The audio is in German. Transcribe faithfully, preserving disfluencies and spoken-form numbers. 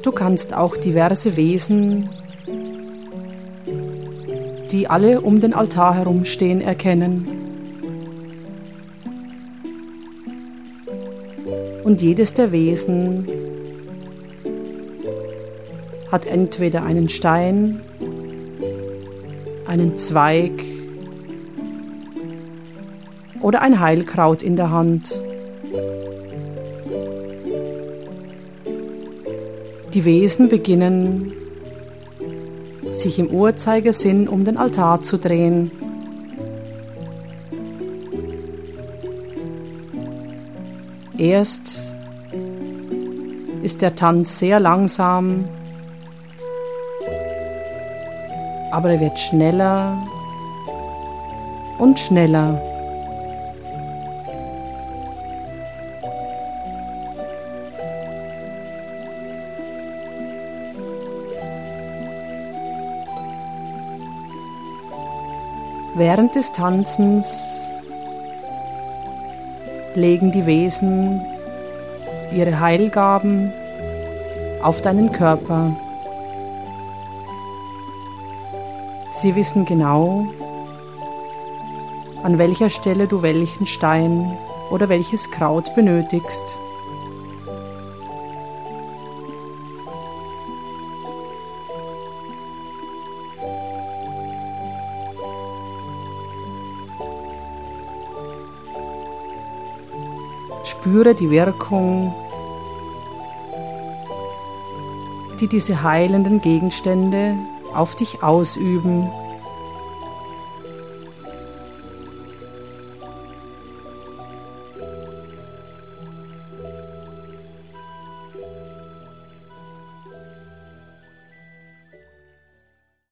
Du kannst auch diverse Wesen, die alle um den Altar herumstehen, erkennen. Und jedes der Wesen hat entweder einen Stein, einen Zweig oder ein Heilkraut in der Hand. Die Wesen beginnen, sich im Uhrzeigersinn um den Altar zu drehen. Erst ist der Tanz sehr langsam, aber er wird schneller und schneller. Während des Tanzens legen die Wesen ihre Heilgaben auf deinen Körper. Sie wissen genau, an welcher Stelle du welchen Stein oder welches Kraut benötigst. Spüre die Wirkung, die diese heilenden Gegenstände auf dich ausüben.